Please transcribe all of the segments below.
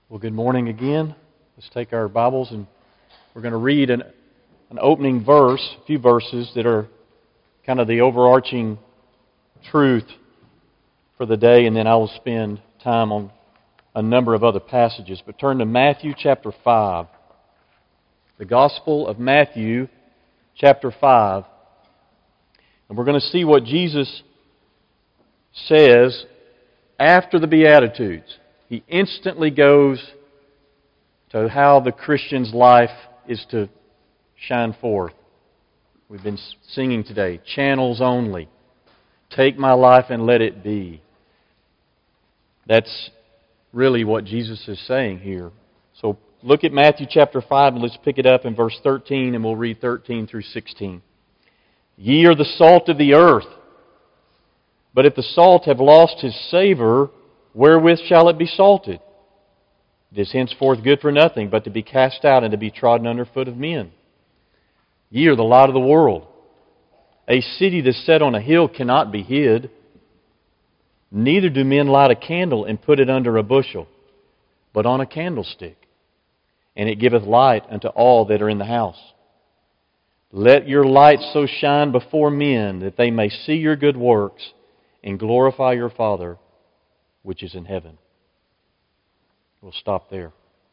Well, good morning again. Let's take our Bibles and we're going to read an opening verse, a few verses that are kind of the overarching truth for the day, and then I will spend time on a number of other passages. But turn to Matthew chapter 5. The Gospel of Matthew chapter 5. And we're going to see what Jesus says after the Beatitudes. He instantly goes to how the Christian's life is to shine forth. We've been singing today, channels only. Take my life and let it be. That's really what Jesus is saying here. So look at Matthew chapter 5 and let's pick it up in verse 13 and we'll read 13 through 16. Ye are the salt of the earth, but if the salt have lost his savor, wherewith shall it be salted? It is henceforth good for nothing, but to be cast out and to be trodden under foot of men. Ye are the light of the world. A city that's set on a hill cannot be hid. Neither do men light a candle and put it under a bushel, but on a candlestick, and it giveth light unto all that are in the house. Let your light so shine before men that they may see your good works and glorify your Father which is in heaven. We'll stop there.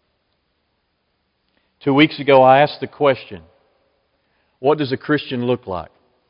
2 weeks ago I asked the question, what does a Christian look like?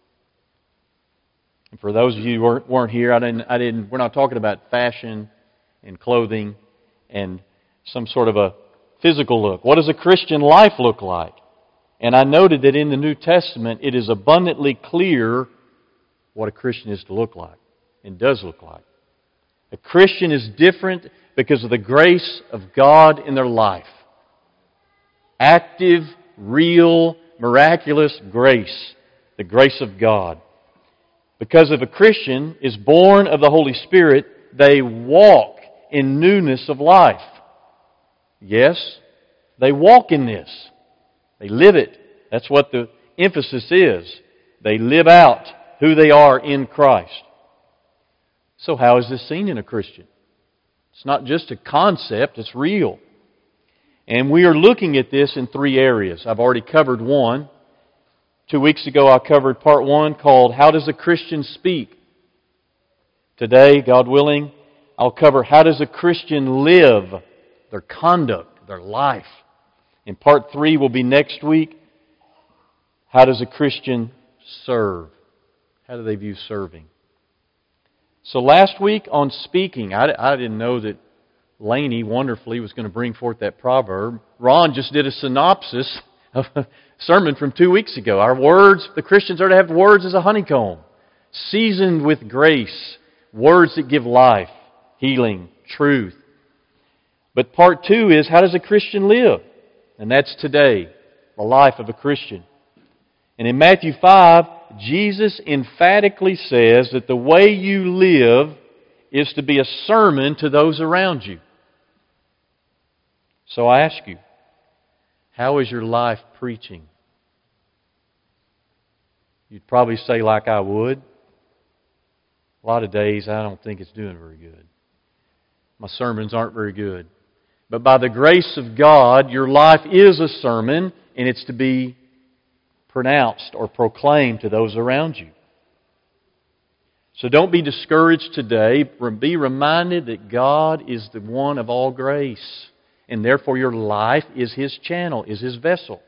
And for those of you who weren't here, we're not talking about fashion and clothing and some sort of a physical look. What does a Christian life look like? And I noted that in the New Testament it is abundantly clear what a Christian is to look like and does look like. A Christian is different because of the grace of God in their life. Active, real, miraculous grace. The grace of God. Because if a Christian is born of the Holy Spirit, they walk in newness of life. Yes, they walk in this. They live it. That's what the emphasis is. They live out who they are in Christ. So how is this seen in a Christian? It's not just a concept, it's real. And we are looking at this in three areas. I've already covered one. 2 weeks ago I covered part one called How Does a Christian Speak? Today, God willing, I'll cover How Does a Christian Live? Their conduct, their life. And part three will be next week. How does a Christian serve? How do they view serving? So last week on speaking, I didn't know that Laney wonderfully was going to bring forth that proverb. Ron just did a synopsis of a sermon from 2 weeks ago. Our words, the Christians are to have words as a honeycomb, seasoned with grace, words that give life, healing, truth. But part two is, how does a Christian live? And that's today, the life of a Christian. And in Matthew 5, Jesus emphatically says that the way you live is to be a sermon to those around you. So I ask you, how is your life preaching? You'd probably say like I would. A lot of days I don't think it's doing very good. My sermons aren't very good. But by the grace of God, your life is a sermon, and it's to be pronounced or proclaimed to those around you. So don't be discouraged today. Be reminded that God is the one of all grace, and therefore your life is His channel, is His vessel.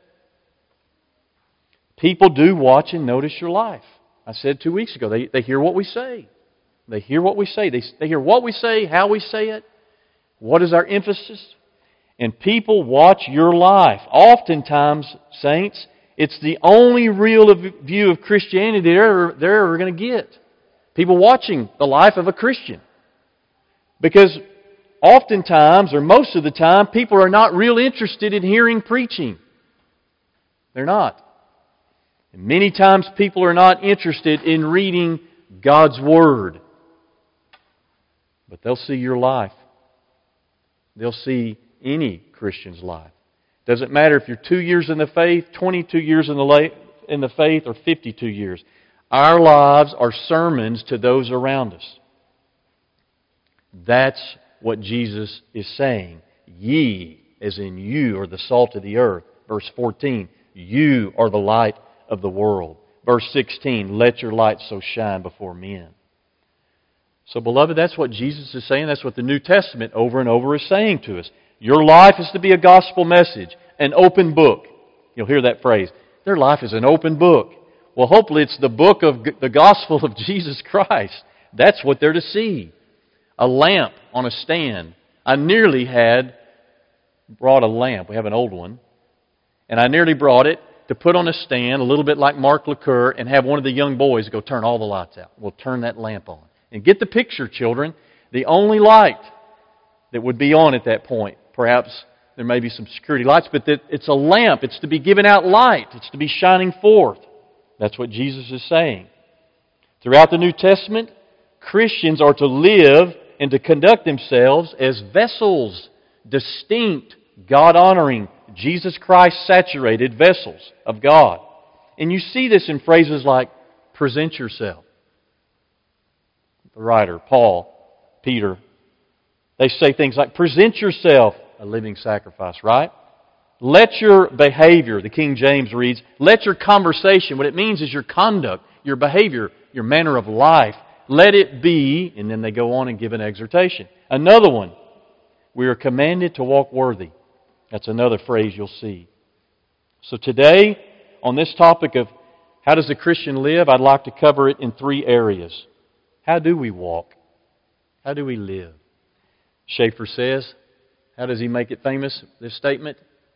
People do watch and notice your life. I said 2 weeks ago, they hear what we say. They hear what we say. They hear what we say, how we say it. What is our emphasis? And people watch your life. Oftentimes, saints, it's the only real view of Christianity they're ever going to get. People watching the life of a Christian. Because oftentimes, or most of the time, people are not real interested in hearing preaching. They're not. And many times people are not interested in reading God's Word. But they'll see your life. They'll see any Christian's life. Doesn't matter if you're 2 years in the faith, 22 years in the faith, or 52 years. Our lives are sermons to those around us. That's what Jesus is saying. Ye, as in you, are the salt of the earth. Verse 14, you are the light of the world. Verse 16, let your light so shine before men. So, beloved, that's what Jesus is saying. That's what the New Testament over and over is saying to us. Your life is to be a gospel message, an open book. You'll hear that phrase. Their life is an open book. Well, hopefully it's the book of the gospel of Jesus Christ. That's what they're to see. A lamp on a stand. I nearly brought a lamp. We have an old one. And I nearly brought it to put on a stand, a little bit like Mark LeCoeur, and have one of the young boys go turn all the lights out. We'll turn that lamp on. And get the picture, children. The only light that would be on at that point, perhaps there may be some security lights, but it's a lamp. It's to be giving out light. It's to be shining forth. That's what Jesus is saying. Throughout the New Testament, Christians are to live and to conduct themselves as vessels, distinct, God-honoring, Jesus Christ-saturated vessels of God. And you see this in phrases like, present yourself. The writer, Paul, Peter, they say things like, present yourself a living sacrifice, right? Let your behavior, the King James reads, let your conversation, what it means is your conduct, your behavior, your manner of life, let it be, and then they go on and give an exhortation. Another one, we are commanded to walk worthy. That's another phrase you'll see. So today, on this topic of how does a Christian live, I'd like to cover it in three areas. How do we walk? How do we live? Schaeffer says, how does he make it famous, this statement?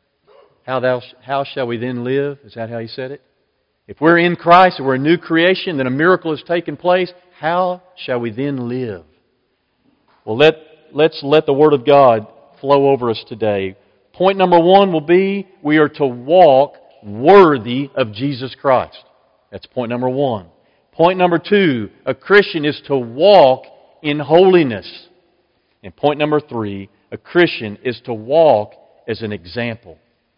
How shall we then live? Is that how he said it? If we're in Christ, if we're a new creation, then a miracle has taken place, how shall we then live? Well, let's let the Word of God flow over us today. Point number one will be, we are to walk worthy of Jesus Christ. That's point number one. Point number two, a Christian is to walk in holiness. And point number three, a Christian is to walk as an example.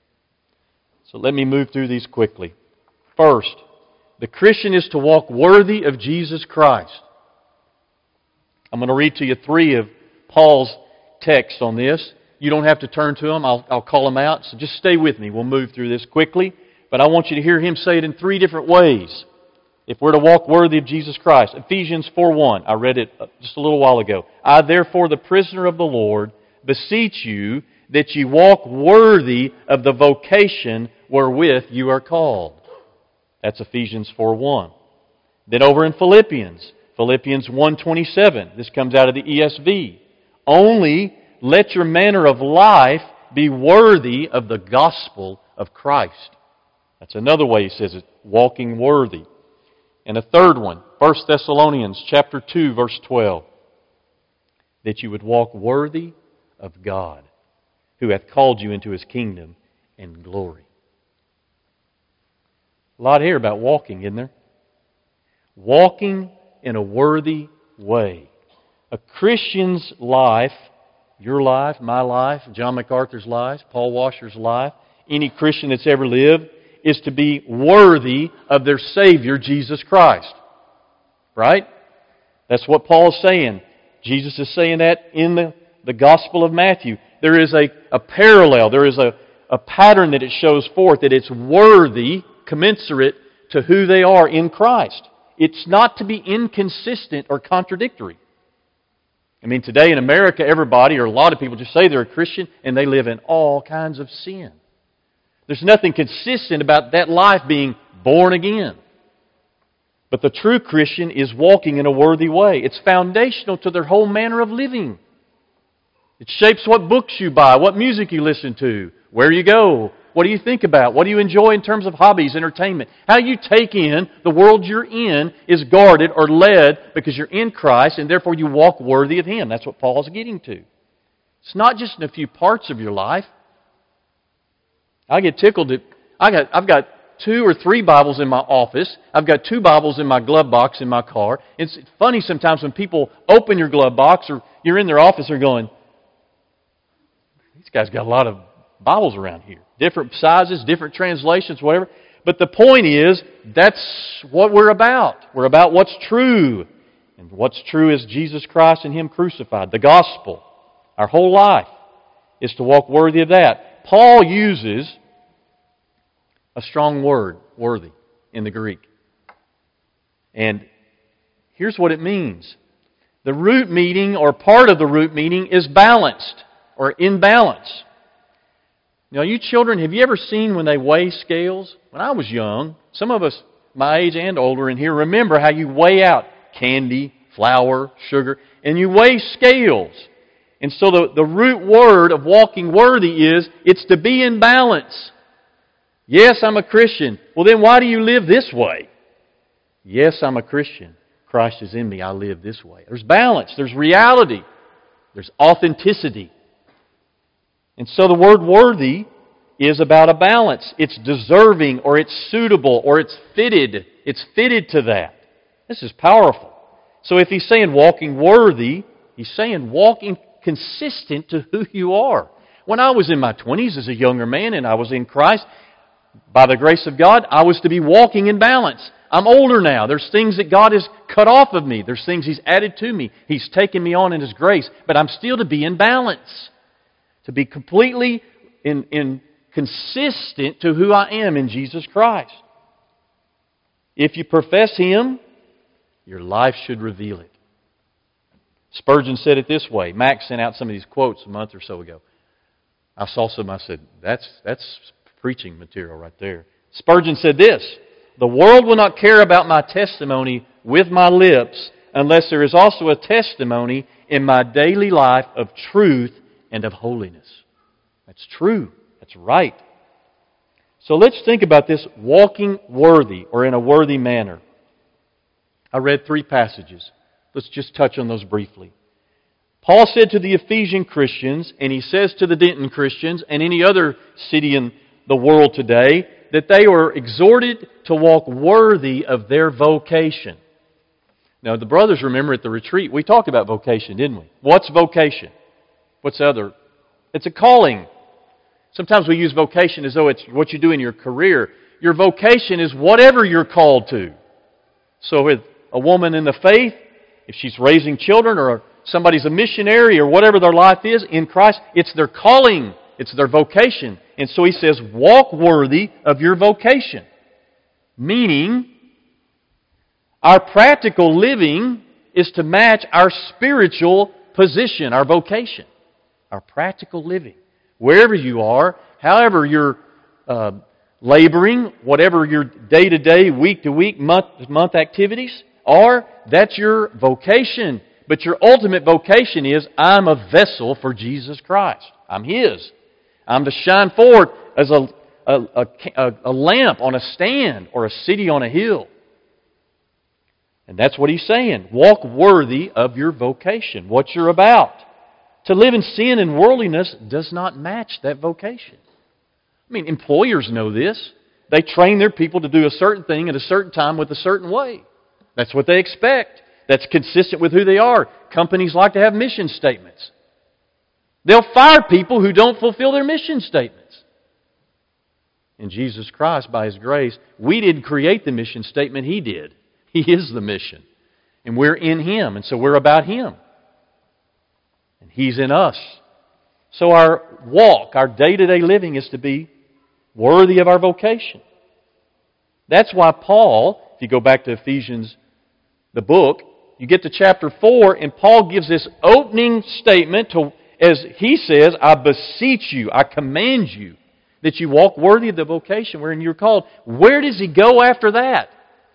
So let me move through these quickly. First, the Christian is to walk worthy of Jesus Christ. I'm going to read to you three of Paul's texts on this. You don't have to turn to them. I'll call them out. So just stay with me. We'll move through this quickly. But I want you to hear him say it in three different ways. If we're to walk worthy of Jesus Christ. Ephesians 4:1. I read it just a little while ago. I, therefore, the prisoner of the Lord, beseech you that ye walk worthy of the vocation wherewith you are called. That's Ephesians 4:1. Then over in Philippians 1:27. This comes out of the ESV. Only let your manner of life be worthy of the gospel of Christ. That's another way he says it, walking worthy. And a third one, 1 Thessalonians chapter 2, verse 12. That you would walk worthy of God, who hath called you into His kingdom and glory. A lot here about walking, isn't there? Walking in a worthy way. A Christian's life, your life, my life, John MacArthur's life, Paul Washer's life, any Christian that's ever lived, is to be worthy of their Savior, Jesus Christ. Right? That's what Paul is saying. Jesus is saying that in the Gospel of Matthew. There is a parallel, there is a pattern that it shows forth, that it's worthy, commensurate to who they are in Christ. It's not to be inconsistent or contradictory. I mean, today in America, everybody, or a lot of people, just say they're a Christian and they live in all kinds of sin. There's nothing consistent about that life being born again. But the true Christian is walking in a worthy way. It's foundational to their whole manner of living. It shapes what books you buy, what music you listen to, where you go, what do you think about, what do you enjoy in terms of hobbies, entertainment. How you take in the world you're in is guarded or led because you're in Christ and therefore you walk worthy of Him. That's what Paul's getting to. It's not just in a few parts of your life. I get tickled that I've got 2 or 3 Bibles in my office. I've got 2 Bibles in my glove box in my car. It's funny sometimes when people open your glove box or you're in their office, they're going, these guys got a lot of Bibles around here. Different sizes, different translations, whatever. But the point is, that's what we're about. We're about what's true. And what's true is Jesus Christ and Him crucified. The gospel. Our whole life. is to walk worthy of that. Paul uses a strong word, worthy, in the Greek. And here's what it means. The root meaning, or part of the root meaning, is balanced or in balance. Now, you children, have you ever seen when they weigh scales? When I was young, some of us my age and older in here remember how you weigh out candy, flour, sugar, and you weigh scales. And so the root word of walking worthy is, it's to be in balance. Yes, I'm a Christian. Well, then why do you live this way? Yes, I'm a Christian. Christ is in me. I live this way. There's balance. There's reality. There's authenticity. And so the word worthy is about a balance. It's deserving, or it's suitable, or it's fitted. It's fitted to that. This is powerful. So if he's saying walking worthy, he's saying walking consistent to who you are. When I was in my 20s as a younger man and I was in Christ, by the grace of God, I was to be walking in balance. I'm older now. There's things that God has cut off of me. There's things He's added to me. He's taken me on in His grace. But I'm still to be in balance. To be completely consistent to who I am in Jesus Christ. If you profess Him, your life should reveal it. Spurgeon said it this way. Max sent out some of these quotes a month or so ago. I saw some, I said, that's preaching material right there. Spurgeon said this: "The world will not care about my testimony with my lips unless there is also a testimony in my daily life of truth and of holiness." That's true. That's right. So let's think about this walking worthy, or in a worthy manner. I read 3 passages. Let's just touch on those briefly. Paul said to the Ephesian Christians, and he says to the Denton Christians and any other city in the world today, that they were exhorted to walk worthy of their vocation. Now, the brothers remember at the retreat, we talked about vocation, didn't we? What's vocation? What's the other? It's a calling. Sometimes we use vocation as though it's what you do in your career. Your vocation is whatever you're called to. So with a woman in the faith, if she's raising children, or somebody's a missionary, or whatever their life is in Christ, it's their calling. It's their vocation. And so he says, walk worthy of your vocation. Meaning, our practical living is to match our spiritual position, our vocation. Our practical living. Wherever you are, however you're laboring, whatever your day-to-day, week-to-week, month-to-month activities are, that's your vocation. But your ultimate vocation is, I'm a vessel for Jesus Christ. I'm His. I'm to shine forth as a lamp on a stand, or a city on a hill. And that's what he's saying. Walk worthy of your vocation, what you're about. To live in sin and worldliness does not match that vocation. I mean, employers know this. They train their people to do a certain thing at a certain time with a certain way. That's what they expect. That's consistent with who they are. Companies like to have mission statements. They'll fire people who don't fulfill their mission statements. In Jesus Christ, by His grace, we didn't create the mission statement. He did. He is the mission. And we're in Him, and so we're about Him. And He's in us. So our walk, our day-to-day living is to be worthy of our vocation. That's why Paul, if you go back to Ephesians, the book, you get to chapter 4, and Paul gives this opening statement to, as he says, I beseech you, I command you, that you walk worthy of the vocation wherein you're called. Where does he go after that?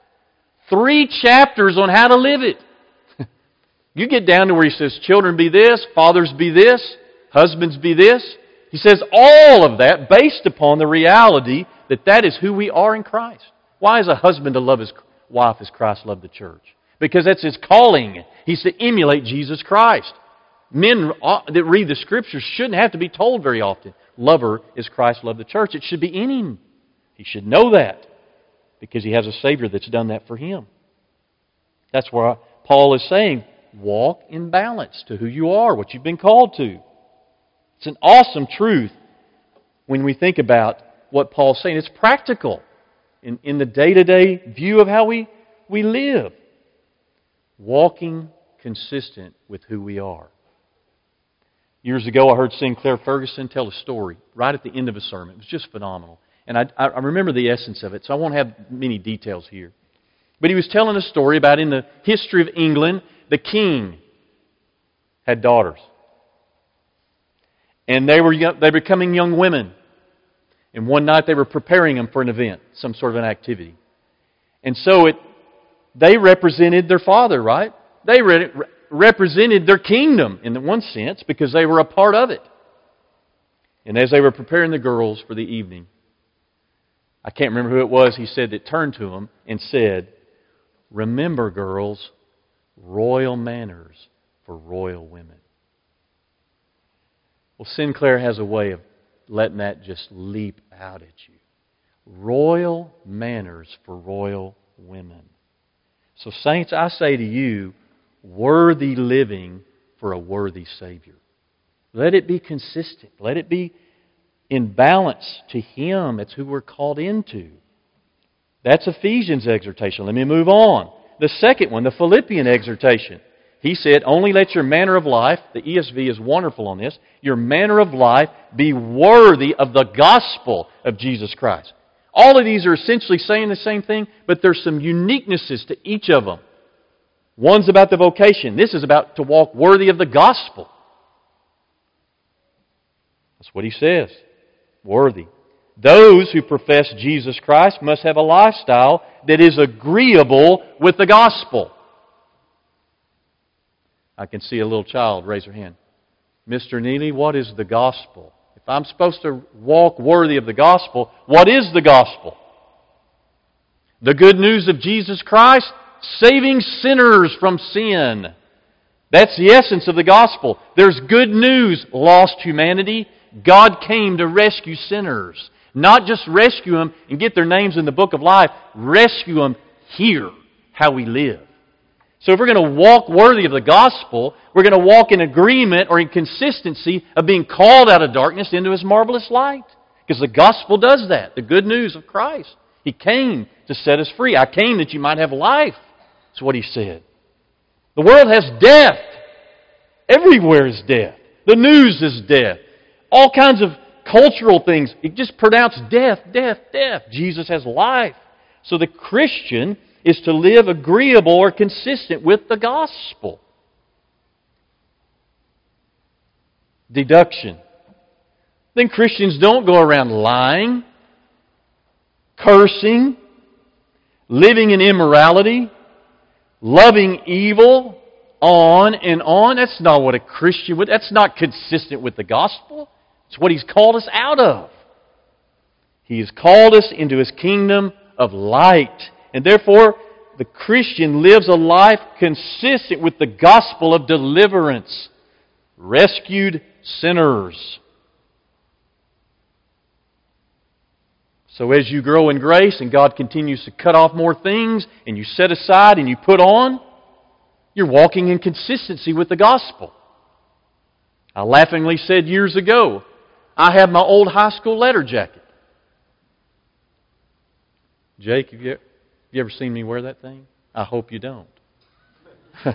3 chapters on how to live it. You get down to where he says, children be this, fathers be this, husbands be this. He says all of that based upon the reality that that is who we are in Christ. Why is a husband to love his wife as Christ loved the church? Because that's his calling. He's to emulate Jesus Christ. Men that read the Scriptures shouldn't have to be told very often, love her as Christ loved the church. It should be in him. He should know that because he has a Savior that's done that for him. That's why Paul is saying, walk in balance to who you are, what you've been called to. It's an awesome truth when we think about what Paul's saying. It's practical in the day-to-day view of how we live. Walking consistent with who we are. Years ago, I heard Sinclair Ferguson tell a story right at the end of a sermon. It was just phenomenal. And I remember the essence of it, so I won't have many details here. But he was telling a story about in the history of England, the king had daughters. And they were becoming young women. And one night they were preparing them for an event, some sort of an activity. And so they represented their father, right? They represented their kingdom in one sense because they were a part of it. And as they were preparing the girls for the evening, I can't remember who it was, he said that turned to them and said, "Remember, girls, royal manners for royal women." Well, Sinclair has a way of letting that just leap out at you. Royal manners for royal women. So, saints, I say to you, worthy living for a worthy Savior. Let it be consistent. Let it be in balance to Him. That's who we're called into. That's Ephesians' exhortation. Let me move on. The second one, the Philippian exhortation. He said, only let your manner of life, the ESV is wonderful on this, your manner of life be worthy of the gospel of Jesus Christ. All of these are essentially saying the same thing, but there's some uniquenesses to each of them. One's about the vocation. This is about to walk worthy of the gospel. That's what he says. Worthy. Those who profess Jesus Christ must have a lifestyle that is agreeable with the gospel. I can see a little child raise her hand. Mr. Neely, what is the gospel? If I'm supposed to walk worthy of the gospel, what is the gospel? The good news of Jesus Christ, saving sinners from sin. That's the essence of the gospel. There's good news, lost humanity. God came to rescue sinners. Not just rescue them and get their names in the book of life. Rescue them here, how we live. So if we're going to walk worthy of the gospel, we're going to walk in agreement or in consistency of being called out of darkness into His marvelous light. Because the gospel does that. The good news of Christ. He came to set us free. I came that you might have life. That's what He said. The world has death. Everywhere is death. The news is death. All kinds of cultural things. It just pronounced death, death, death. Jesus has life. So the Christian is to live agreeable or consistent with the gospel. Deduction. Then Christians don't go around lying, cursing, living in immorality, loving evil, on and on. That's not what a Christian would. That's not consistent with the gospel. It's what He's called us out of. He has called us into His kingdom of light. And therefore, the Christian lives a life consistent with the gospel of deliverance. Rescued sinners. So as you grow in grace and God continues to cut off more things and you set aside and you put on, you're walking in consistency with the gospel. I laughingly said years ago, I have my old high school letter jacket. Jake, have you ever seen me wear that thing? I hope you don't. I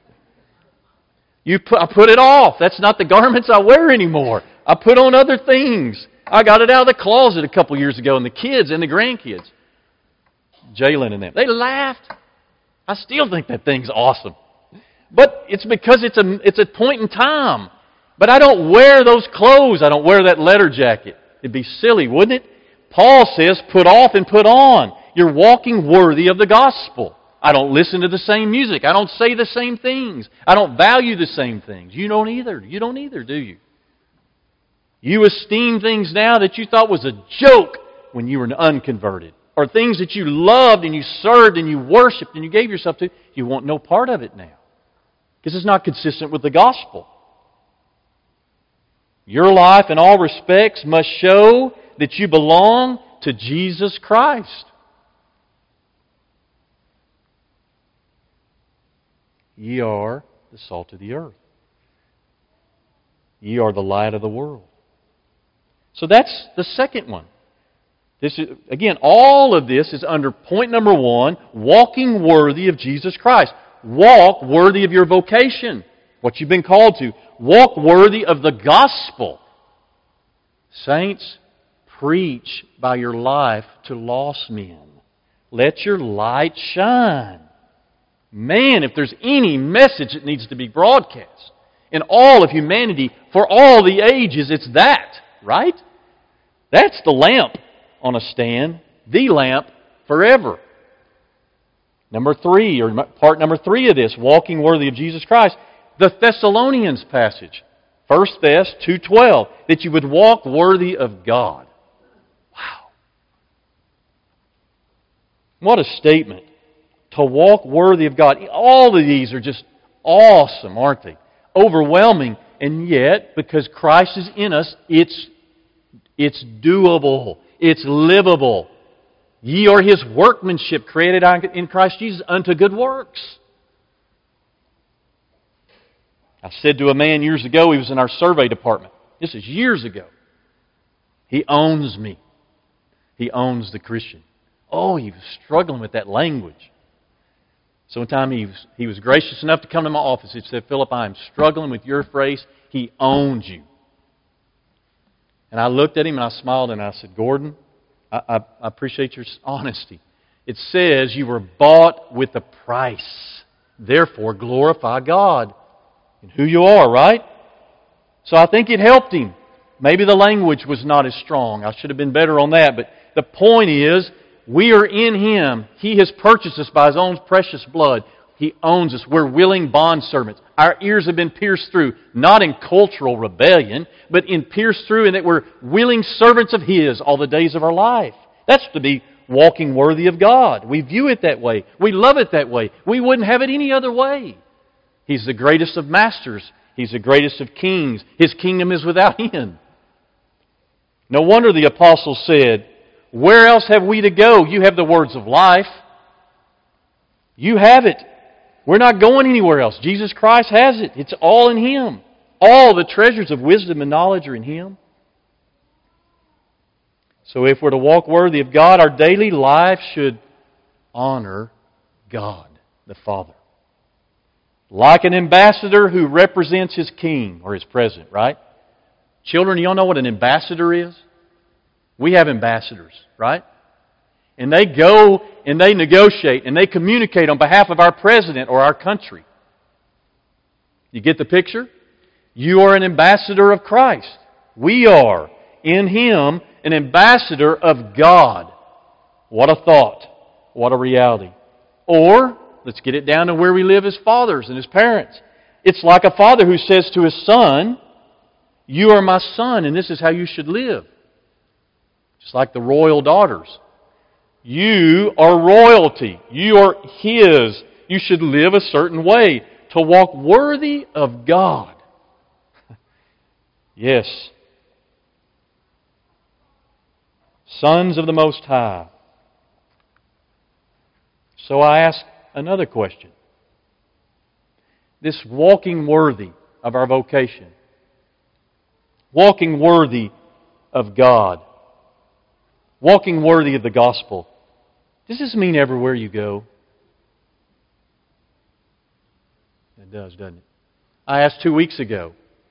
put it off. That's not the garments I wear anymore. I put on other things. I got it out of the closet a couple years ago, and the kids and the grandkids, Jalen and them, they laughed. I still think that thing's awesome. But it's because it's a point in time. But I don't wear those clothes. I don't wear that letter jacket. It'd be silly, wouldn't it? Paul says, put off and put on. You're walking worthy of the gospel. I don't listen to the same music. I don't say the same things. I don't value the same things. You don't either. You don't either, do you? You esteem things now that you thought was a joke when you were unconverted. Or things that you loved and you served and you worshipped and you gave yourself to. You want no part of it now. Because it's not consistent with the gospel. Your life in all respects must show that you belong to Jesus Christ. Ye are the salt of the earth. Ye are the light of the world. So that's the second one. This is, again, all of this is under point number 1, walking worthy of Jesus Christ. Walk worthy of your vocation. what you've been called to. Walk worthy of the gospel. Saints, preach by your life to lost men. Let your light shine. Man, if there's any message that needs to be broadcast in all of humanity for all the ages, it's that, right? That's the lamp on a stand, the lamp forever. Number 3, or part number 3 of this, walking worthy of Jesus Christ, the Thessalonians passage, 1 Thess 2:12, that you would walk worthy of God. Wow. What a statement. To walk worthy of God. All of these are just awesome, aren't they? Overwhelming. And yet, because Christ is in us, it's doable. It's livable. Ye are His workmanship, created in Christ Jesus unto good works. I said to a man years ago, he was in our survey department. This is years ago. He owns me. He owns the Christian. Oh, he was struggling with that language. So one time he was gracious enough to come to my office. He said, Philip, I am struggling with your phrase, He owns you. And I looked at him and I smiled and I said, Gordon, I appreciate your honesty. It says you were bought with a price. Therefore, glorify God in who you are, right? So I think it helped him. Maybe the language was not as strong. I should have been better on that. But the point is, we are in Him. He has purchased us by His own precious blood. He owns us. We're willing bondservants. Our ears have been pierced through, not in cultural rebellion, but in pierced through in that we're willing servants of His all the days of our life. That's to be walking worthy of God. We view it that way. We love it that way. We wouldn't have it any other way. He's the greatest of masters. He's the greatest of kings. His kingdom is without end. No wonder the apostle said, where else have we to go? You have the words of life. You have it. We're not going anywhere else. Jesus Christ has it. It's all in Him. All the treasures of wisdom and knowledge are in Him. So if we're to walk worthy of God, our daily life should honor God, the Father. Like an ambassador who represents his king or his president, right? Children, you all know what an ambassador is? We have ambassadors, right? And they go and they negotiate and they communicate on behalf of our president or our country. You get the picture? You are an ambassador of Christ. We are, in Him, an ambassador of God. What a thought. What a reality. Or, let's get it down to where we live as fathers and as parents. It's like a father who says to his son, you are my son and this is how you should live. Just like the royal daughters. You are royalty. You are His. You should live a certain way to walk worthy of God. Yes. Sons of the Most High. So I ask another question. This walking worthy of our vocation. Walking worthy of God. Walking worthy of the gospel. Does this mean everywhere you go? It does, doesn't it? I asked 2 weeks ago,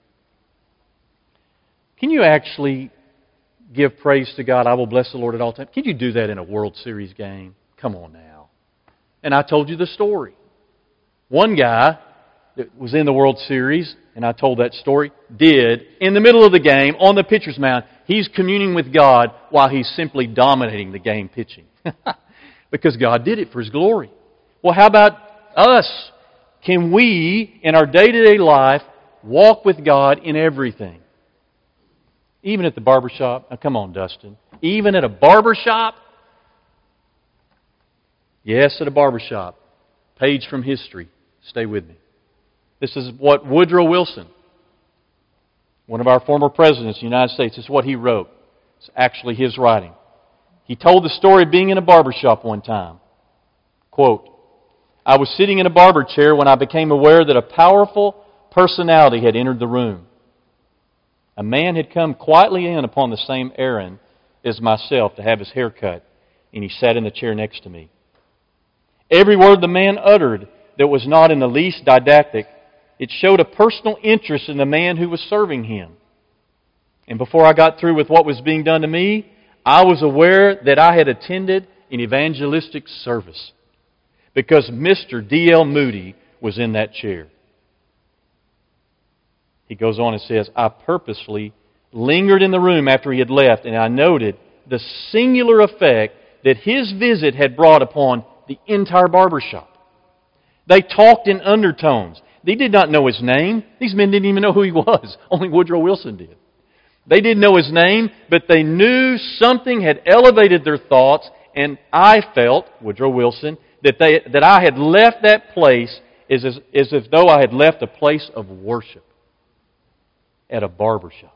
can you actually give praise to God? I will bless the Lord at all times. Can you do that in a World Series game? Come on now. And I told you the story. One guy that was in the World Series, and I told that story, did, in the middle of the game, on the pitcher's mound, he's communing with God while he's simply dominating the game pitching. Because God did it for His glory. Well, how about us? Can we, in our day-to-day life, walk with God in everything? Even at the barbershop? Now, come on, Dustin. Even at a barbershop? Yes, at a barbershop. Page from history. Stay with me. This is what Woodrow Wilson, one of our former presidents of the United States, this is what he wrote. It's actually his writing. He told the story of being in a barbershop one time. Quote, I was sitting in a barber chair when I became aware that a powerful personality had entered the room. A man had come quietly in upon the same errand as myself to have his hair cut, and he sat in the chair next to me. Every word the man uttered that was not in the least didactic it showed a personal interest in the man who was serving him. And before I got through with what was being done to me, I was aware that I had attended an evangelistic service because Mr. D.L. Moody was in that chair. He goes on and says, I purposely lingered in the room after he had left, and I noted the singular effect that his visit had brought upon the entire barbershop. They talked in undertones. They did not know his name. These men didn't even know who he was. Only Woodrow Wilson did. They didn't know his name, but they knew something had elevated their thoughts, and I felt, Woodrow Wilson, that I had left that place as if though I had left a place of worship at a barbershop.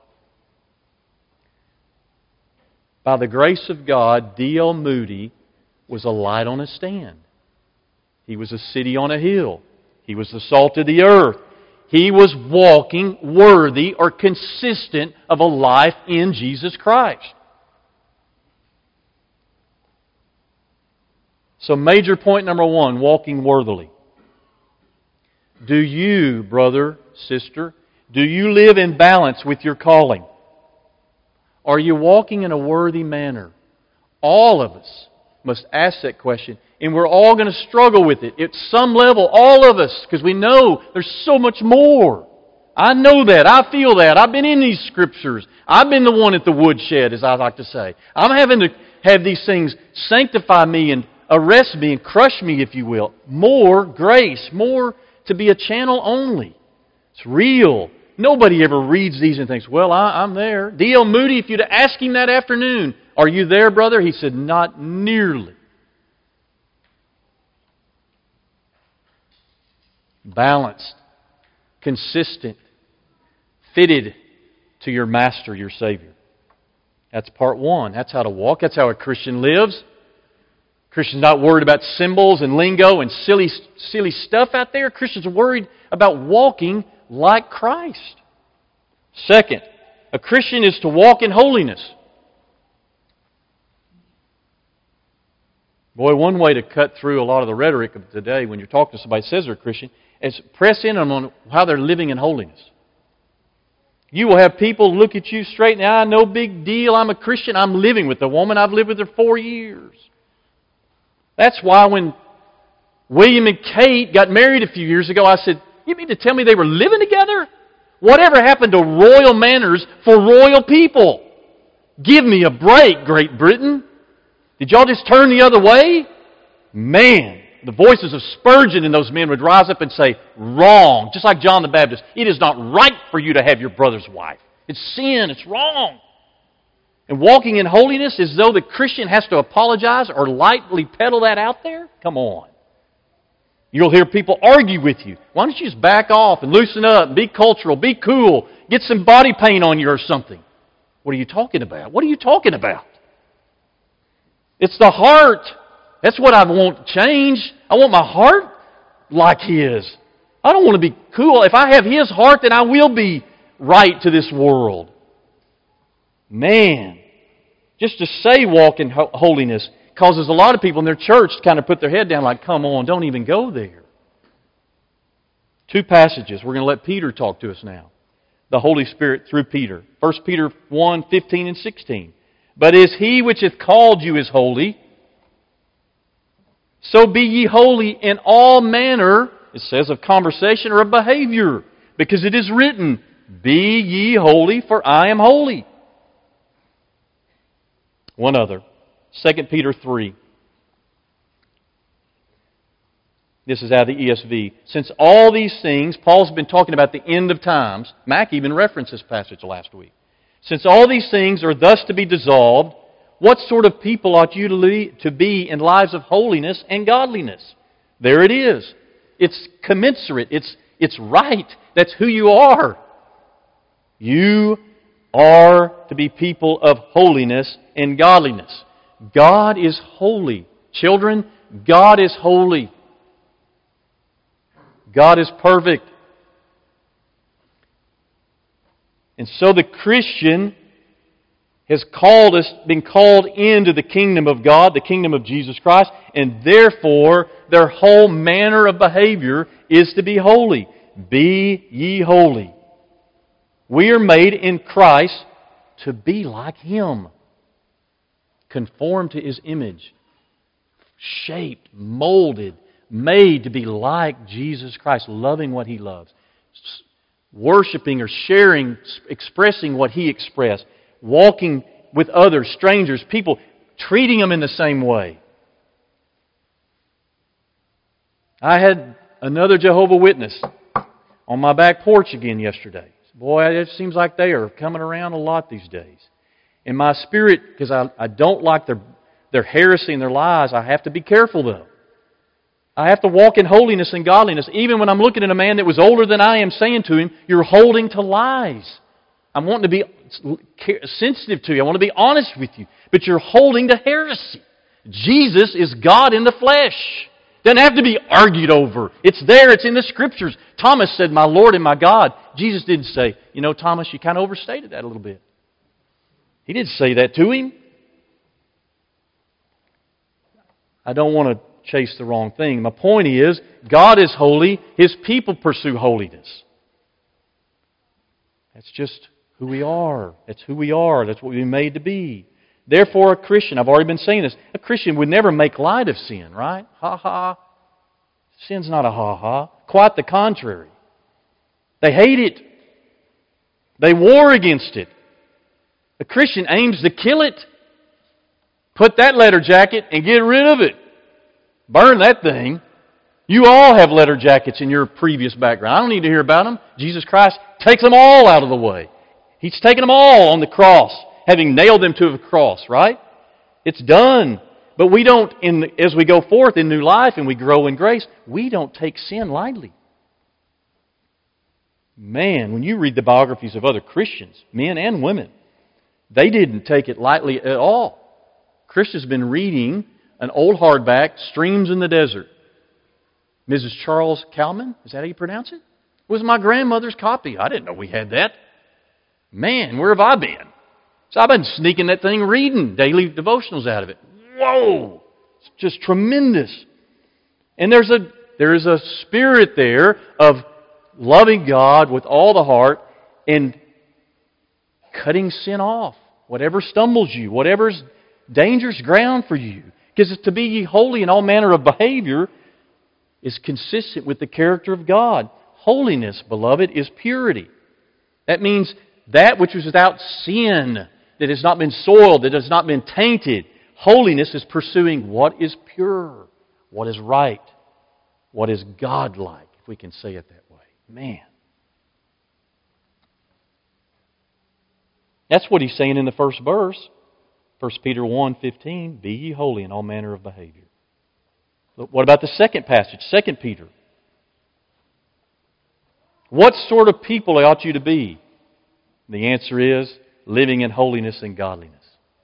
By the grace of God, D.L. Moody was a light on a stand. He was a city on a hill. He was the salt of the earth. He was walking worthy or consistent of a life in Jesus Christ. So major point number 1, walking worthily. Do you, brother, sister, do you live in balance with your calling? Are you walking in a worthy manner? All of us must ask that question. And we're all going to struggle with it. At some level, all of us, because we know there's so much more. I know that. I feel that. I've been in these Scriptures. I've been the one at the woodshed, as I like to say. I'm having to have these things sanctify me and arrest me and crush me, if you will. More grace. More to be a channel only. It's real. Nobody ever reads these and thinks, well, I'm there. D.L. Moody, if you'd asked him that afternoon, are you there, brother? He said, not nearly. Balanced, consistent, fitted to your Master, your Savior. That's part 1. That's how to walk. That's how a Christian lives. A Christian's not worried about symbols and lingo and silly stuff out there. Christians are worried about walking like Christ. Second, a Christian is to walk in holiness. Boy, one way to cut through a lot of the rhetoric of today when you're talking to somebody who says they're a Christian is press in on how they're living in holiness. You will have people look at you straight in the eye, no big deal, I'm a Christian, I'm living with a woman, I've lived with her 4 years. That's why when William and Kate got married a few years ago, I said, you mean to tell me they were living together? Whatever happened to royal manners for royal people? Give me a break, Great Britain. Did y'all just turn the other way? Man, the voices of Spurgeon and those men would rise up and say, wrong. Just like John the Baptist. It is not right for you to have your brother's wife. It's sin. It's wrong. And walking in holiness as though the Christian has to apologize or lightly peddle that out there? Come on. You'll hear people argue with you. Why don't you just back off and loosen up, be cultural, be cool, get some body paint on you or something? What are you talking about? What are you talking about? It's the heart. That's what I want change. I want my heart like His. I don't want to be cool. If I have His heart, then I will be right to this world. Man, just to say walk in holiness causes a lot of people in their church to kind of put their head down like, come on, don't even go there. 2 passages. We're going to let Peter talk to us now. The Holy Spirit through Peter. 1 Peter 1, 15 and 16. But as He which hath called you is holy, so be ye holy in all manner, it says, of conversation or of behavior. Because it is written, be ye holy, for I am holy. One other. 2 Peter 3. This is out of the ESV. Since all these things, Paul's been talking about the end of times. Mac even referenced this passage last week. Since all these things are thus to be dissolved, what sort of people ought you to be in lives of holiness and godliness? There it is. It's commensurate. It's right. That's who you are. You are to be people of holiness and godliness. God is holy. Children, God is holy. God is perfect. And so the Christian has been called into the kingdom of God, the kingdom of Jesus Christ, and therefore their whole manner of behavior is to be holy. Be ye holy. We are made in Christ to be like Him. Conformed to His image. Shaped, molded, made to be like Jesus Christ, loving what He loves. Worshiping or sharing, expressing what He expressed. Walking with others, strangers, people, treating them in the same way. I had another Jehovah's Witness on my back porch again yesterday. Boy, it seems like they are coming around a lot these days. In my spirit, because I don't like their heresy and their lies, I have to be careful though. I have to walk in holiness and godliness. Even when I'm looking at a man that was older than I am, saying to him, you're holding to lies. I'm wanting to be sensitive to you. I want to be honest with you. But you're holding to heresy. Jesus is God in the flesh. Doesn't have to be argued over. It's there. It's in the Scriptures. Thomas said, my Lord and my God. Jesus didn't say, Thomas, you kind of overstated that a little bit. He didn't say that to him. I don't want to chase the wrong thing. My point is, God is holy. His people pursue holiness. That's just who we are. That's who we are. That's what we've been made to be. Therefore, a Christian, I've already been saying this, a Christian would never make light of sin, right? Ha-ha. Sin's not a ha-ha. Quite the contrary. They hate it. They war against it. A Christian aims to kill it. Put that letter jacket and get rid of it. Burn that thing. You all have letter jackets in your previous background. I don't need to hear about them. Jesus Christ takes them all out of the way. He's taken them all on the cross, having nailed them to the cross, right? It's done. But we don't, as we go forth in new life and we grow in grace, we don't take sin lightly. Man, when you read the biographies of other Christians, men and women, they didn't take it lightly at all. Christian's been reading an old hardback, Streams in the Desert. Mrs. Charles Calman, is that how you pronounce it? It was my grandmother's copy. I didn't know we had that. Man, where have I been? So I've been sneaking that thing, reading daily devotionals out of it. Whoa! It's just tremendous. And there is a spirit there of loving God with all the heart and cutting sin off. Whatever stumbles you, whatever's dangerous ground for you. Because to be ye holy in all manner of behavior is consistent with the character of God. Holiness, beloved, is purity. That means that which is without sin, that has not been soiled, that has not been tainted. Holiness is pursuing what is pure, what is right, what is godlike, if we can say it that way. Man. That's what he's saying in the first verse. 1 Peter 1:15, be ye holy in all manner of behavior. But what about the second passage, 2 Peter? What sort of people ought you to be? The answer is living in holiness and godliness.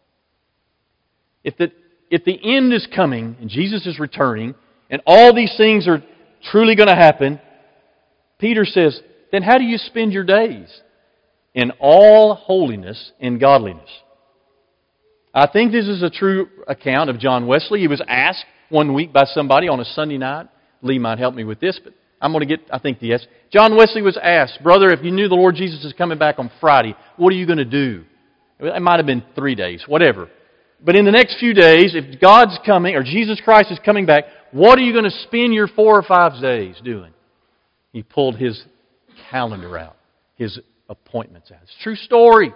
If the end is coming and Jesus is returning and all these things are truly going to happen, Peter says, then how do you spend your days? In all holiness and godliness. I think this is a true account of John Wesley. He was asked one week by somebody on a Sunday night. Lee might help me with this, but I'm going to get, I think, yes. John Wesley was asked, brother, if you knew the Lord Jesus is coming back on Friday, what are you going to do? It might have been 3 days, whatever. But in the next few days, if God's coming, or Jesus Christ is coming back, what are you going to spend your 4 or 5 days doing? He pulled his calendar out, his appointments out. It's a true story.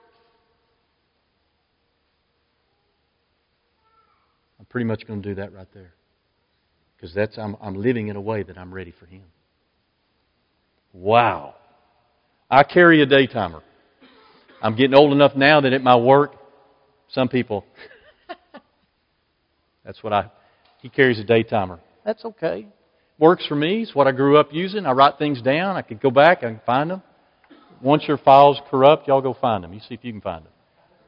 I'm pretty much going to do that right there. Because I'm living in a way that I'm ready for Him. Wow. I carry a daytimer. I'm getting old enough now that at my work, some people, he carries a daytimer. That's okay. Works for me. It's what I grew up using. I write things down. I could go back. I can find them. Once your file's corrupt, y'all go find them. You see if you can find them.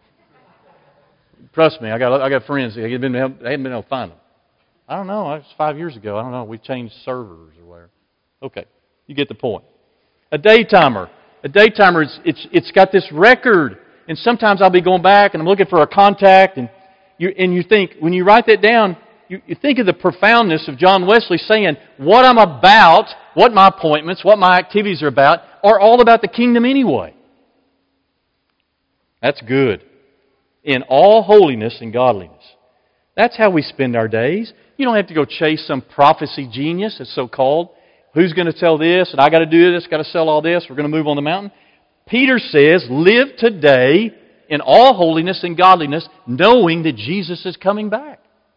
Trust me, I got friends that haven't been able to find them. I don't know. It's 5 years ago. I don't know. We've changed servers or whatever. Okay, you get the point. A daytimer. A daytimer, it's got this record. And sometimes I'll be going back and I'm looking for a contact. And you think, when you write that down, you think of the profoundness of John Wesley saying, what I'm about, what my appointments, what my activities are about, are all about the kingdom anyway. That's good. In all holiness and godliness. That's how we spend our days. You don't have to go chase some prophecy genius, it's so-called. Who's going to tell this? And I got to do this, got to sell all this. We're going to move on the mountain. Peter says, live today in all holiness and godliness, knowing that Jesus is coming back.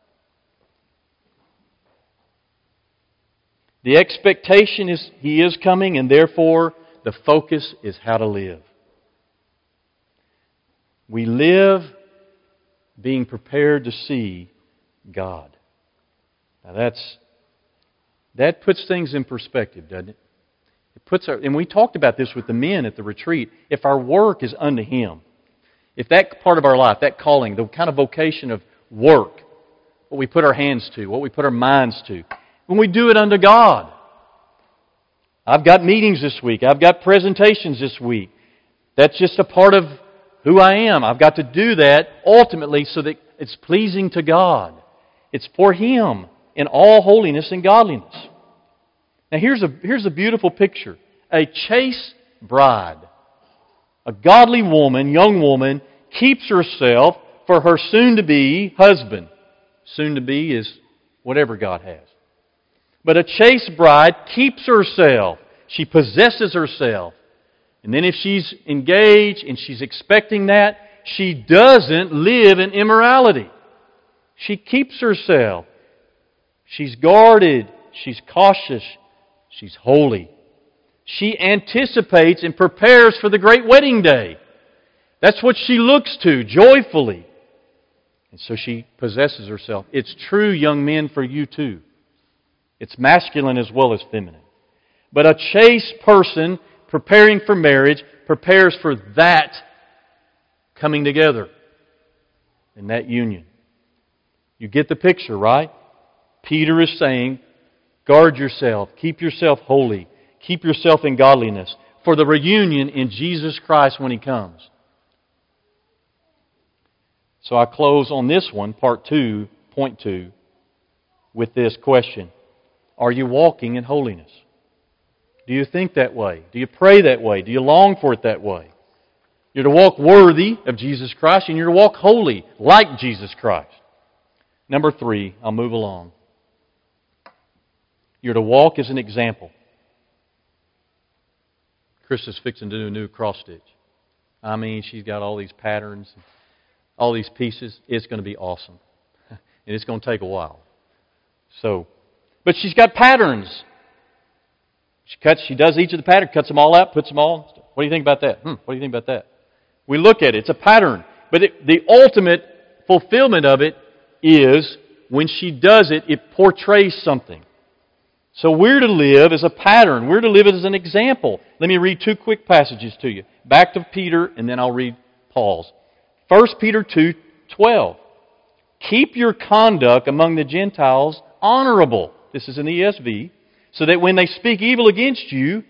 The expectation is He is coming, and therefore the focus is how to live. We live being prepared to see God. Now that puts things in perspective, doesn't it? And we talked about this with the men at the retreat. If our work is unto Him, if that part of our life, that calling, the kind of vocation of work, what we put our hands to, what we put our minds to, when we do it unto God. I've got meetings this week. I've got presentations this week. That's just a part of who I am. I've got to do that ultimately so that it's pleasing to God. It's for Him in all holiness and godliness. Now here's a beautiful picture. A chaste bride, a godly woman, young woman, keeps herself for her soon-to-be husband. Soon-to-be is whatever God has. But a chaste bride keeps herself. She possesses herself. And then if she's engaged and she's expecting that, she doesn't live in immorality. She keeps herself. She's guarded. She's cautious. She's holy. She anticipates and prepares for the great wedding day. That's what she looks to, joyfully. And so she possesses herself. It's true, young men, for you too. It's masculine as well as feminine. But a chaste person preparing for marriage prepares for that coming together in that union. You get the picture, right? Peter is saying, guard yourself, keep yourself holy, keep yourself in godliness for the reunion in Jesus Christ when He comes. So I close on this one, part 2, point 2, with this question. Are you walking in holiness? Do you think that way? Do you pray that way? Do you long for it that way? You're to walk worthy of Jesus Christ, and you're to walk holy like Jesus Christ. Number 3, I'll move along. You're to walk as an example. Chris is fixing to do a new cross stitch. I mean, she's got all these patterns, all these pieces. It's going to be awesome. And it's going to take a while. But she's got patterns. She does each of the patterns, cuts them all out, puts them all. What do you think about that? What do you think about that? We look at it. It's a pattern. But the ultimate fulfillment of it is when she does it, it portrays something. So we're to live as a pattern. We're to live as an example. Let me read 2 quick passages to you. Back to Peter, and then I'll read Paul's. 1 Peter 2:12. Keep your conduct among the Gentiles honorable. This is in the ESV. So that when they speak against you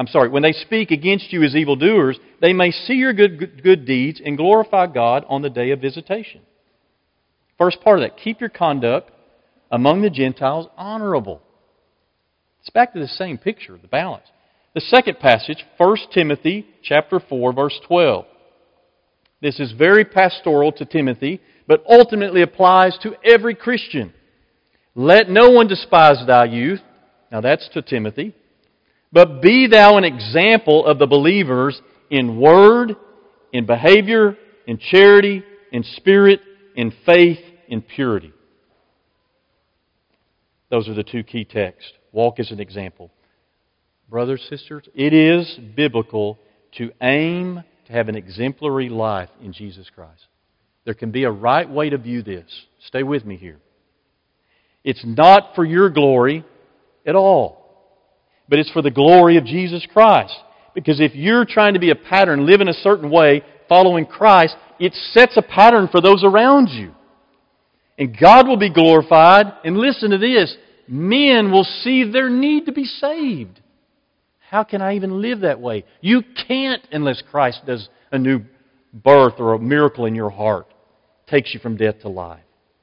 as evildoers, they may see your good deeds and glorify God on the day of visitation. First part of that, keep your conduct among the Gentiles honorable. It's back to the same picture, the balance. The second passage, 1 Timothy chapter 4, verse 12. This is very pastoral to Timothy, but ultimately applies to every Christian. Let no one despise thy youth. Now that's to Timothy. But be thou an example of the believers in word, in behavior, in charity, in spirit, in faith, in purity. Those are the 2 key texts. Walk as an example. Brothers, sisters, it is biblical to aim to have an exemplary life in Jesus Christ. There can be a right way to view this. Stay with me here. It's not for your glory at all, but it's for the glory of Jesus Christ. Because if you're trying to be a pattern, live in a certain way, following Christ, it sets a pattern for those around you. And God will be glorified. And listen to this. Men will see their need to be saved. How can I even live that way? You can't unless Christ does a new birth or a miracle in your heart. Takes you from death to life.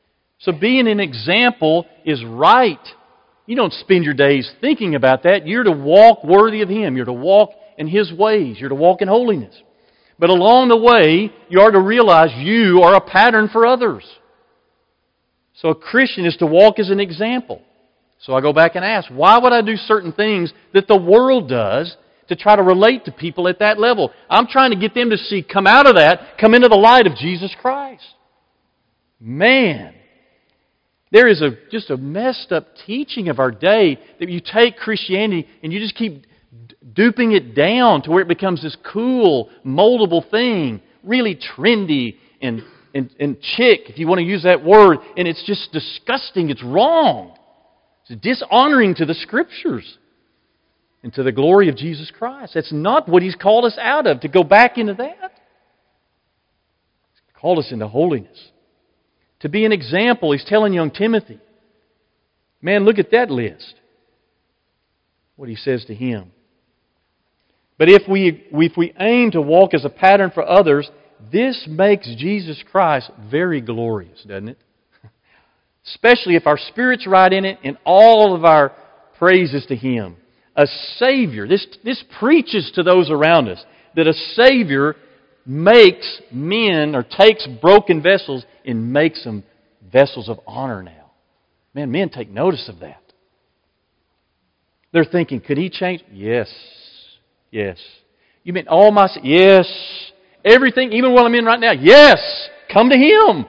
So being an example is right. You don't spend your days thinking about that. You're to walk worthy of Him. You're to walk in His ways. You're to walk in holiness. But along the way, you are to realize you are a pattern for others. So a Christian is to walk as an example. So I go back and ask, why would I do certain things that the world does to try to relate to people at that level? I'm trying to get them to see, come out of that, come into the light of Jesus Christ. Man, there is just a messed up teaching of our day that you take Christianity and you just keep duping it down to where it becomes this cool, moldable thing, really trendy and chic, if you want to use that word, and it's just disgusting. It's wrong. It's dishonoring to the Scriptures and to the glory of Jesus Christ. That's not what He's called us out of, to go back into that. He's called us into holiness. To be an example, He's telling young Timothy. Man, look at that list. What he says to him. But if we aim to walk as a pattern for others, this makes Jesus Christ very glorious, doesn't it? Especially if our spirit's right in it and all of our praises to Him. A Savior. This preaches to those around us that a Savior makes men or takes broken vessels and makes them vessels of honor now. Man, men take notice of that. They're thinking, could He change? Yes. Yes. You mean all my... Yes. Everything, even what I'm in right now. Yes. Come to Him.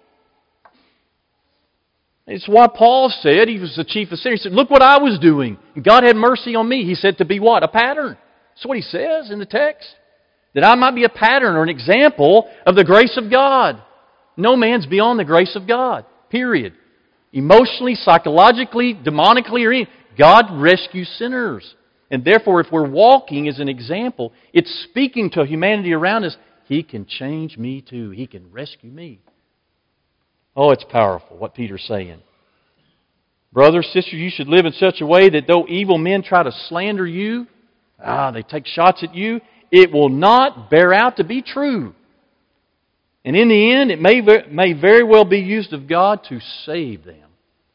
It's why Paul said, he was the chief of sinners. He said, look what I was doing. And God had mercy on me. He said to be what? A pattern. That's what he says in the text. That I might be a pattern or an example of the grace of God. No man's beyond the grace of God. Period. Emotionally, psychologically, demonically, or anything. God rescues sinners. And therefore, if we're walking as an example, it's speaking to humanity around us. He can change me too. He can rescue me. Oh, it's powerful what Peter's saying. Brothers, sisters, you should live in such a way that though evil men try to slander you, they take shots at you, it will not bear out to be true. And in the end, it may very well be used of God to save them.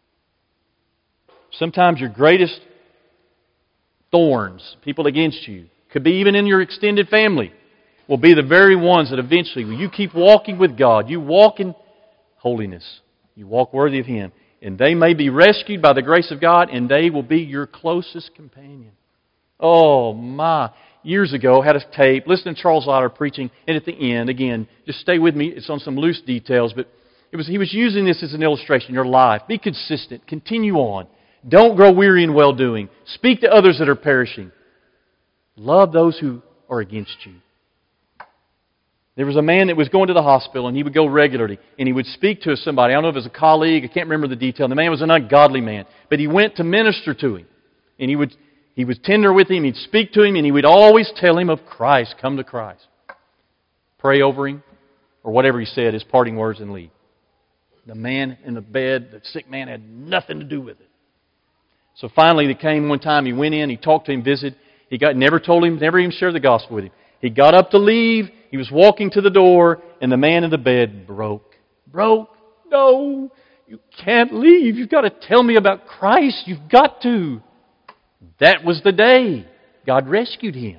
Sometimes your greatest thorns, people against you, could be even in your extended family, will be the very ones that eventually, when you keep walking with God, you walk in holiness, you walk worthy of Him, and they may be rescued by the grace of God, and they will be your closest companion. Oh my! Years ago, I had a tape, listening to Charles Lauder preaching, and at the end, again, just stay with me, it's on some loose details, but he was using this as an illustration. Your life, be consistent, continue on. Don't grow weary in well-doing. Speak to others that are perishing. Love those who are against you. There was a man that was going to the hospital, and he would go regularly, and he would speak to somebody. I don't know if it was a colleague, I can't remember the detail. The man was an ungodly man, but he went to minister to him. And he was tender with him, he'd speak to him, and he would always tell him of Christ. Come to Christ. Pray over him, or whatever he said, his parting words, and leave. The man in the bed, the sick man, had nothing to do with it. So finally, they came one time, he went in, he talked to him, visited. Never told him, never even shared the gospel with him. He got up to leave, he was walking to the door, and the man in the bed broke. No, you can't leave. You've got to tell me about Christ. You've got to. That was the day God rescued him.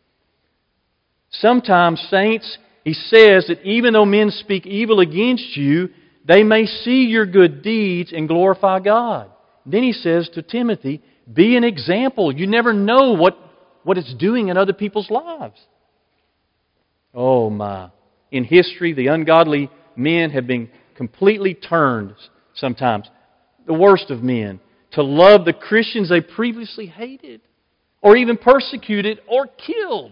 Sometimes, saints, he says that even though men speak evil against you, they may see your good deeds and glorify God. Then he says to Timothy, be an example. You never know what it's doing in other people's lives. Oh my. In history, the ungodly men have been completely turned sometimes, the worst of men, to love the Christians they previously hated, or even persecuted, or killed.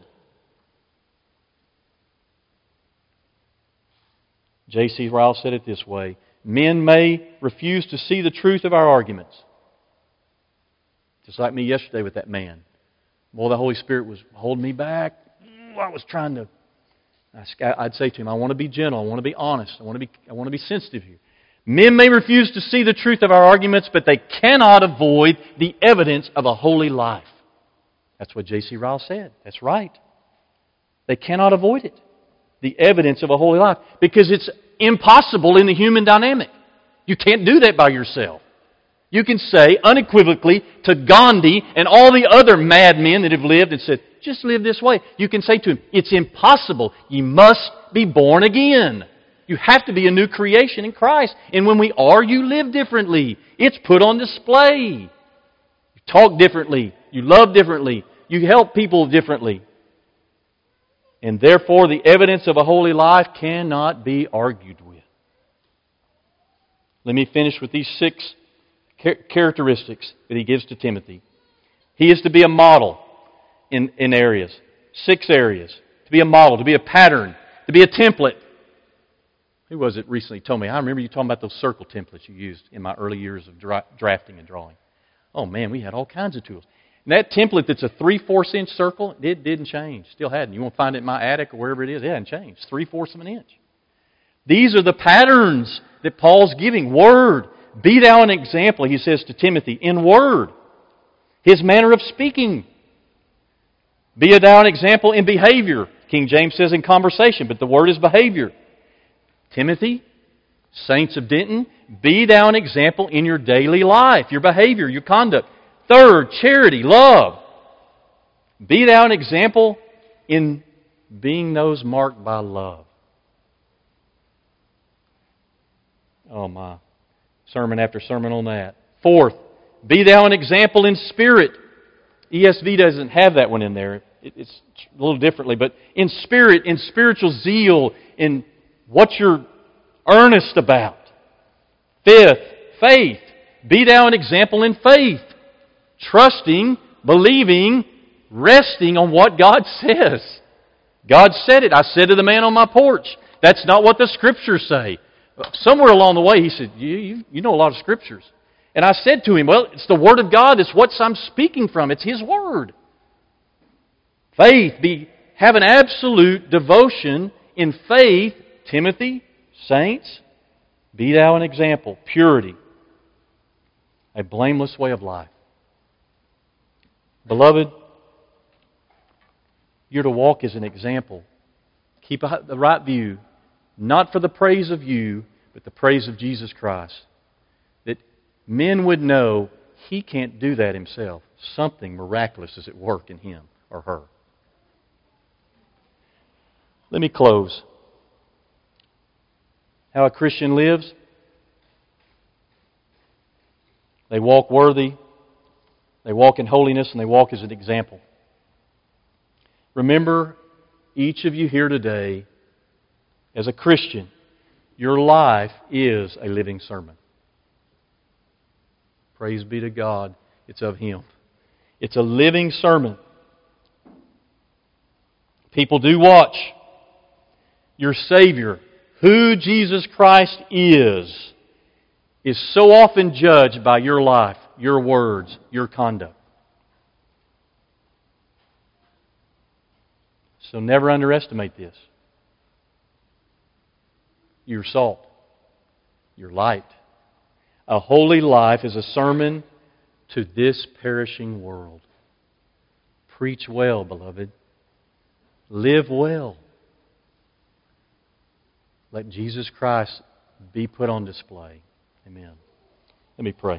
J.C. Ryle said it this way, men may refuse to see the truth of our arguments. Just like me yesterday with that man. Well, the Holy Spirit was holding me back. I was trying to... I'd say to him, I want to be gentle. I want to be honest. I want to be sensitive here. Men may refuse to see the truth of our arguments, but they cannot avoid the evidence of a holy life. That's what J.C. Ryle said. That's right. They cannot avoid it. The evidence of a holy life. Because it's impossible in the human dynamic. You can't do that by yourself. You can say unequivocally to Gandhi and all the other madmen that have lived and said, just live this way. You can say to him, it's impossible. You must be born again. You have to be a new creation in Christ. And when we are, you live differently. It's put on display. You talk differently. You love differently. You help people differently. And therefore, the evidence of a holy life cannot be argued with. Let me finish with these 6 characteristics that he gives to Timothy. He is to be a model in areas. 6 areas. To be a model, to be a pattern, to be a template. Who was it recently told me? I remember you talking about those circle templates you used in my early years of drafting and drawing. Oh man, we had all kinds of tools. And that template that's a 3/4 inch circle, it didn't change. Still hadn't. You won't find it in my attic or wherever it is. It hadn't changed. 3/4 of an inch. These are the patterns that Paul's giving. Word. Be thou an example, he says to Timothy, in word. His manner of speaking. Be thou an example in behavior. King James says in conversation, but the word is behavior. Timothy, saints of Denton, be thou an example in your daily life, your behavior, your conduct. Third, charity, love. Be thou an example in being those marked by love. Oh my. Sermon after sermon on that. Fourth, be thou an example in spirit. ESV doesn't have that one in there. It's a little differently, but in spirit, in spiritual zeal, in what you're earnest about. Fifth, faith. Be thou an example in faith. Trusting, believing, resting on what God says. God said it. I said to the man on my porch. That's not what the Scriptures say. Somewhere along the way, he said, you know a lot of Scriptures. And I said to him, well, it's the Word of God. It's what I'm speaking from. It's His Word. Faith. Have an absolute devotion in faith. Timothy, saints, be thou an example. Purity. A blameless way of life. Beloved, you're to walk as an example. Keep the right view. Not for the praise of you, but the praise of Jesus Christ. That men would know he can't do that himself. Something miraculous is at work in him or her. Let me close. How a Christian lives. They walk worthy. They walk in holiness, and they walk as an example. Remember, each of you here today, as a Christian, your life is a living sermon. Praise be to God. It's of Him. It's a living sermon. People do watch. Your Savior, who Jesus Christ is so often judged by your life, your words, your conduct. So never underestimate this. You're salt. You're light. A holy life is a sermon to this perishing world. Preach well, beloved. Live well. Let Jesus Christ be put on display. Amen. Let me pray.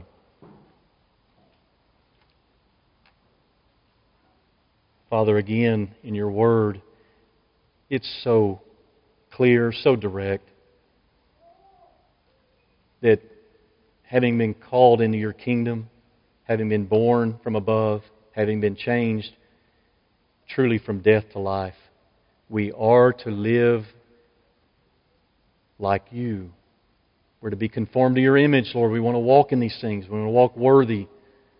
Father, again, in your word, it's so clear, so direct, that having been called into your kingdom, having been born from above, having been changed truly from death to life, we are to live like you. We're to be conformed to your image, Lord. We want to walk in these things. We want to walk worthy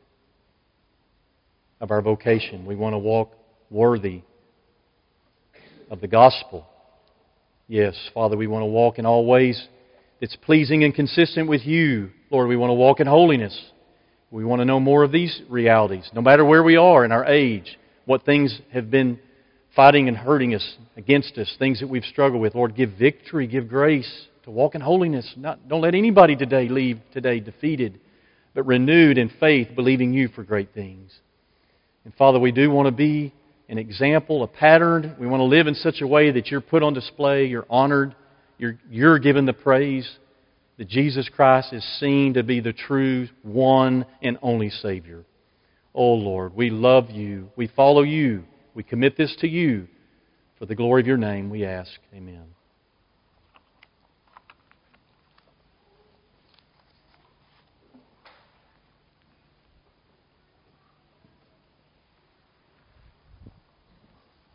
of our vocation. We want to walk worthy of the gospel. Yes, Father, we want to walk in all ways that's pleasing and consistent with you. Lord, we want to walk in holiness. We want to know more of these realities, no matter where we are in our age, what things have been fighting and hurting us, against us, things that we've struggled with. Lord, give victory, give grace to walk in holiness. Don't let anybody today leave today defeated, but renewed in faith, believing you for great things. And Father, we do want to be an example, a pattern. We want to live in such a way that you're put on display, you're honored, you're given the praise. that Jesus Christ is seen to be the true one and only Savior. Oh Lord, we love You. We follow You. We commit this to You. For the glory of Your name we ask. Amen.